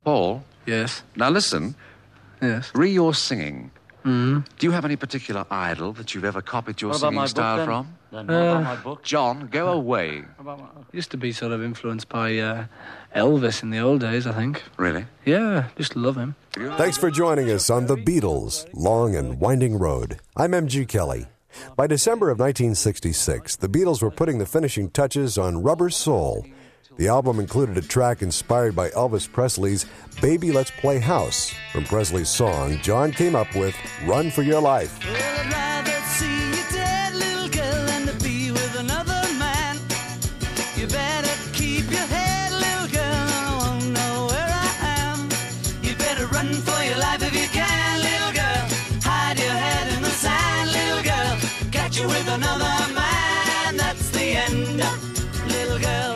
Paul? Yes. Now listen. Yes. Re your singing. Mm-hmm. Do you have any particular idol that you've ever copied your singing style from? Then what about my book? John, go away. Used to be sort of influenced by Elvis in the old days, I think. Really? Yeah, just love him. Thanks for joining us on The Beatles, Long and Winding Road. I'm M.G. Kelly. By December of 1966, the Beatles were putting the finishing touches on Rubber Soul. The album included a track inspired by Elvis Presley's Baby Let's Play House. From Presley's song, John came up with Run for Your Life. Well, I'd rather see you dead, little girl, than to be with another man. You better keep your head, little girl, I won't know where I am. You better run for your life if you can, little girl. Hide your head in the sand, little girl. Catch you with another man, that's the end, little girl.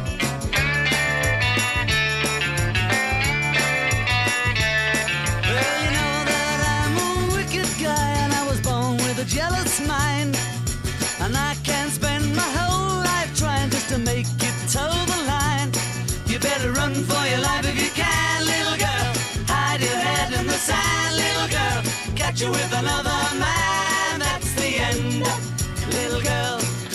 Jealous mind, and I can't spend my whole life trying just to make you toe the line. You better run for your life if you can, little girl. Hide your head in the sand, little girl. Catch you with another man, that's the end, little girl.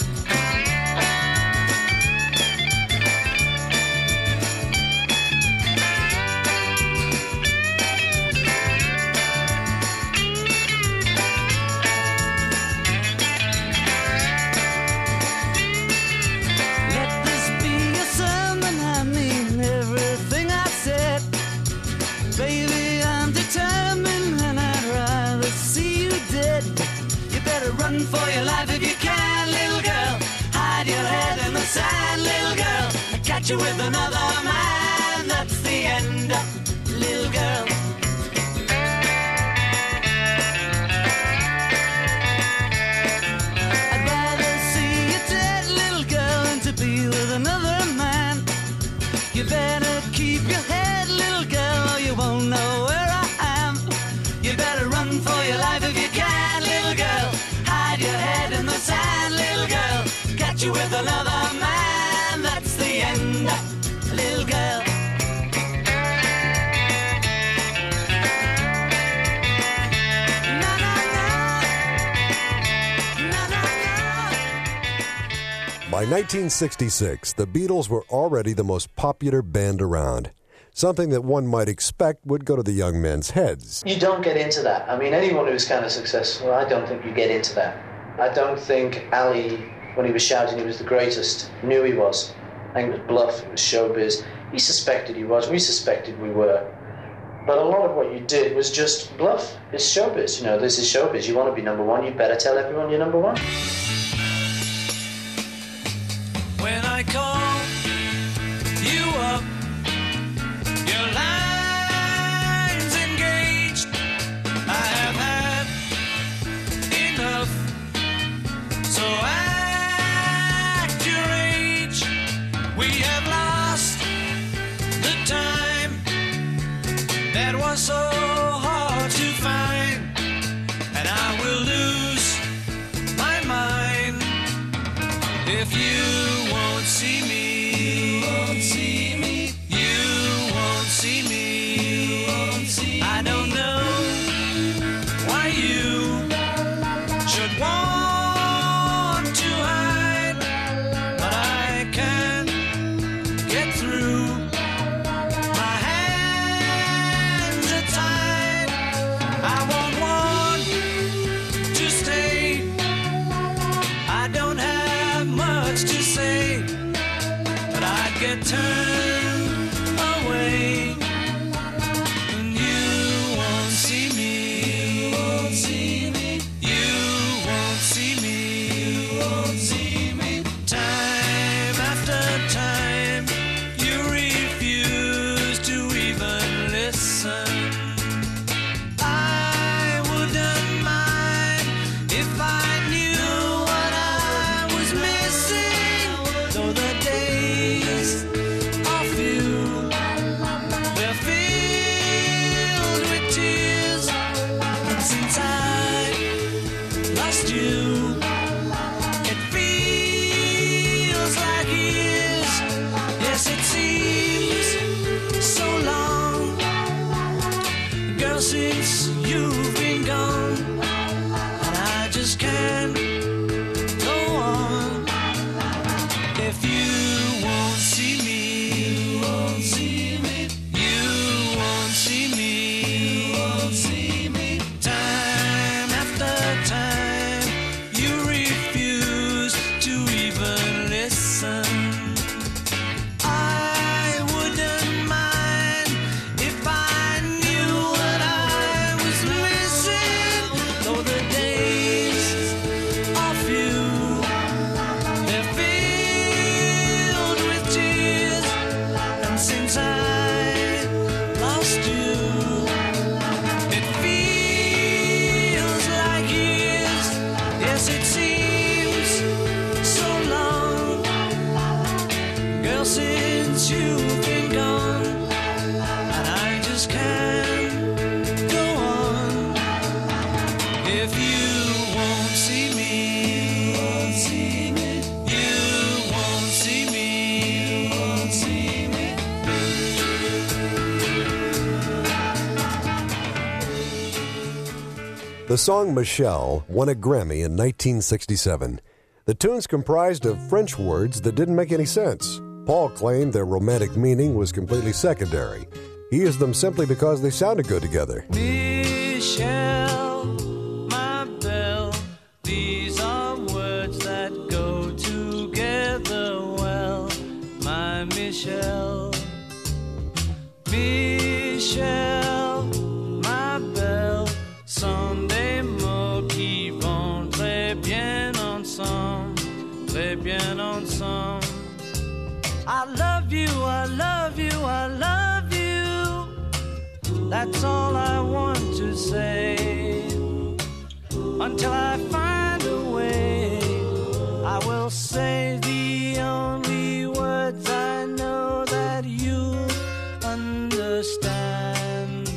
Run for your life if you can, little girl. Hide your head in the sand, little girl. Catch you with another man, that's the end, little girl. I'd rather see you dead, little girl, than to be with another man. You better keep your head, little girl, or you won't know where I am. You better run for your life if you can, little girl. Hide your head in the sand, little girl. Catch you with another man, that's the end, little girl. By 1966, the Beatles were already the most popular band around. Something that one might expect would go to the young men's heads. You don't get into that. I mean, anyone who's kind of successful, I don't think you get into that. I don't think Ali, when he was shouting he was the greatest, knew he was. I think it was bluff, it was showbiz. He suspected he was, we suspected we were. But a lot of what you did was just bluff. It's showbiz, you know, this is showbiz. You want to be number one, you better tell everyone you're number one. When I call you up, your line's engaged. I have had enough, so act your age. We have lost the time that was so hard to find, and I will lose my mind if you won't see me. You won't see me. You won't see me. You won't see me. I don't know why you should want to hide, but I can't get through. My hands are tied. since you've been gone, and I just can't go on. If you won't see me, you won't see me, you won't see me, you won't see me. Time after time, you refuse to even listen. I wouldn't mind if I knew what I was missing. Though the days of you, they're filled with tears. And since I lost you, it feels like years. Yes, it seems so long, girl, since you've been gone, and I just can't go on. If you won't see me, you won't see me, you won't see me, you won't see me. The song Michelle won a Grammy in 1967. The tune's comprised of French words that didn't make any sense. Paul claimed their romantic meaning was completely secondary. He used them simply because they sounded good together. Michelle, my belle, these are words that go together well. My Michelle, Michelle, my belle, sont des mots qui vont très bien ensemble, très bien ensemble. I love you, I love you, I love you. That's all I want to say. Until I find a way, I will say the only words I know that you understand.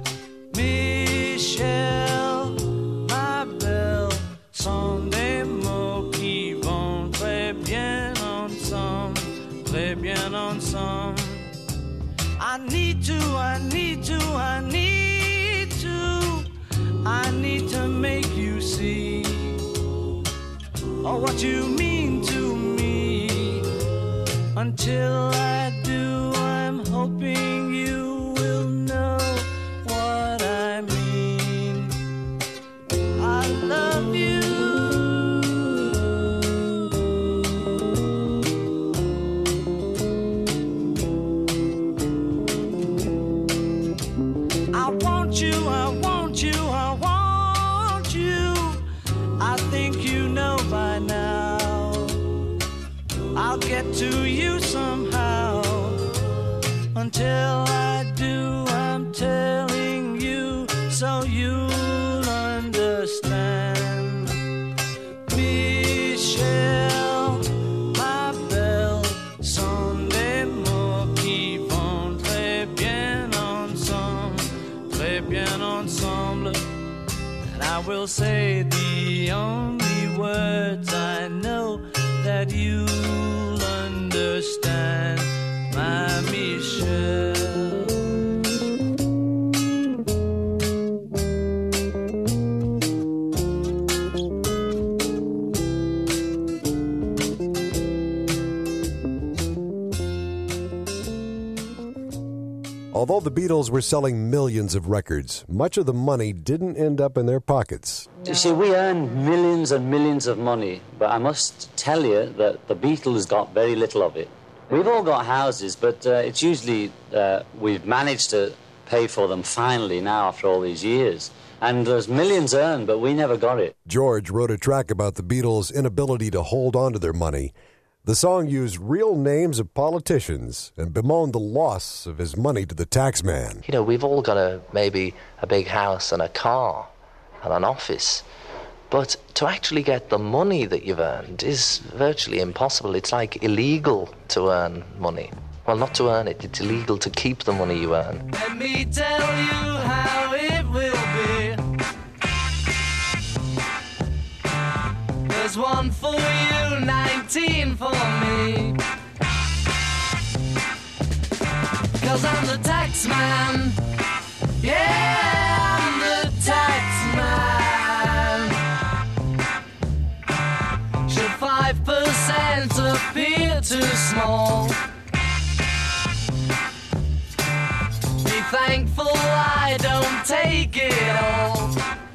Michelle, ma belle, sont des mots qui vont très bien ensemble, très bien ensemble. I need to, I need to, I need to, I need to make you see, oh, what you mean to me. Until I do, I'm hoping you will know what I mean. I love you. I want you, I want you, I want you. I think you know by now. I'll get to you somehow. Until I do, I'm telling you so you'll understand. Michelle, ma belle, sont des mots qui vont très bien ensemble, très bien ensemble. And I will say the only words I know that you'll understand, my Michelle. Although the Beatles were selling millions of records, much of the money didn't end up in their pockets. You see, we earned millions and millions of money, but I must tell you that the Beatles got very little of it. We've all got houses, but it's usually we've managed to pay for them finally now after all these years. And there's millions earned, but we never got it. George wrote a track about the Beatles' inability to hold on to their money. The song used real names of politicians and bemoaned the loss of his money to the tax man. You know, we've all got maybe a big house and a car and an office, but to actually get the money that you've earned is virtually impossible. It's like illegal to earn money. Well, not to earn it, it's illegal to keep the money you earn. Let me tell you how it will be. There's one for you, 19 for me. 'Cause I'm the tax man. Yeah, thankful I don't take it all.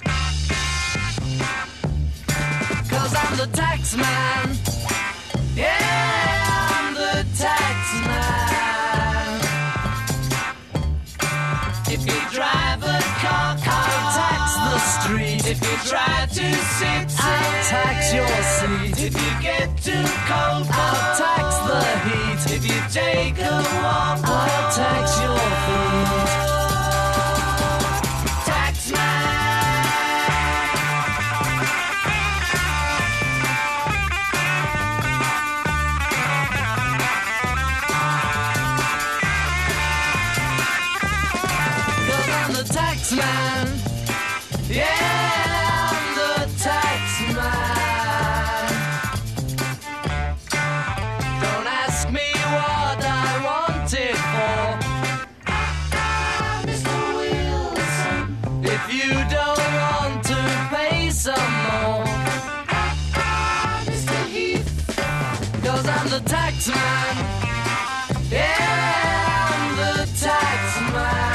'Cause I'm the tax man. Yeah, I'm the tax man. If you drive a car, I'll tax the street. If you try to sit, I'll tax your seat. If you get too cold, I'll tax the heat. If you take a walk, I'll tax your feet. Tax man. Tax man, yeah, I'm the tax man. Don't ask me what I want it for, Mr. Wilson. If you don't want to pay some more, Mr. Heath. 'Cause I'm the tax man, yeah, I'm the tax man.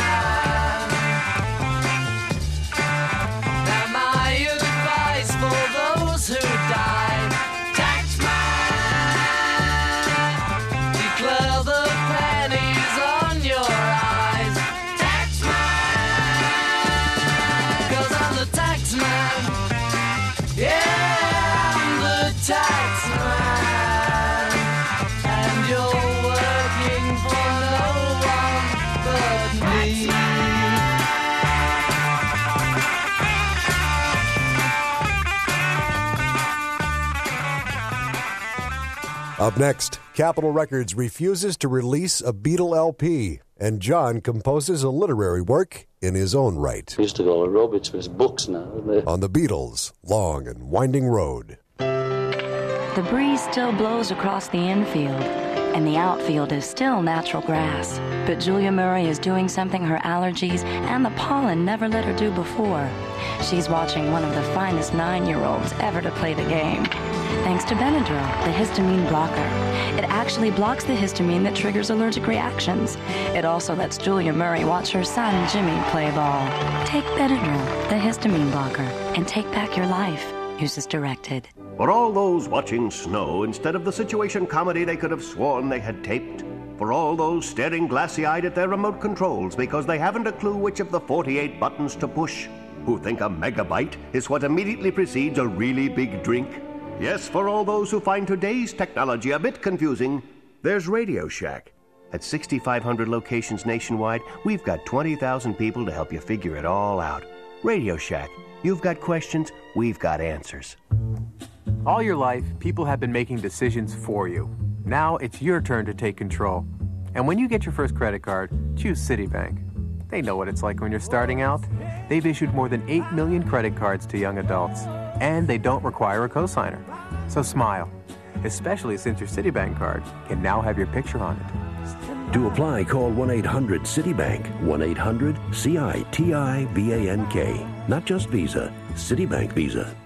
Who died? Taxman, declare the pennies on your eyes. Taxman, 'cause I'm the taxman. Yeah, I'm the taxman. And you're working for no one but me. Up next, Capitol Records refuses to release a Beatle LP, and John composes a literary work in his own right. We used to call it rubbish, it's books now, isn't it? On the Beatles' Long and Winding Road. The breeze still blows across the infield, and the outfield is still natural grass. But Julia Murray is doing something her allergies and the pollen never let her do before. She's watching one of the finest 9-year-olds ever to play the game. Thanks to Benadryl, the histamine blocker. It actually blocks the histamine that triggers allergic reactions. It also lets Julia Murray watch her son, Jimmy, play ball. Take Benadryl, the histamine blocker, and take back your life. Use as directed. For all those watching Snow instead of the situation comedy they could have sworn they had taped. For all those staring glassy-eyed at their remote controls because they haven't a clue which of the 48 buttons to push. Who think a megabyte is what immediately precedes a really big drink. Yes, for all those who find today's technology a bit confusing, there's Radio Shack. At 6,500 locations nationwide, we've got 20,000 people to help you figure it all out. Radio Shack. You've got questions, we've got answers. All your life, people have been making decisions for you. Now it's your turn to take control. And when you get your first credit card, choose Citibank. They know what it's like when you're starting out. They've issued more than 8 million credit cards to young adults. And they don't require a cosigner. So smile, especially since your Citibank card can now have your picture on it. To apply, call 1-800-CITIBANK, 1-800-CITIBANK. Not just Visa, Citibank Visa.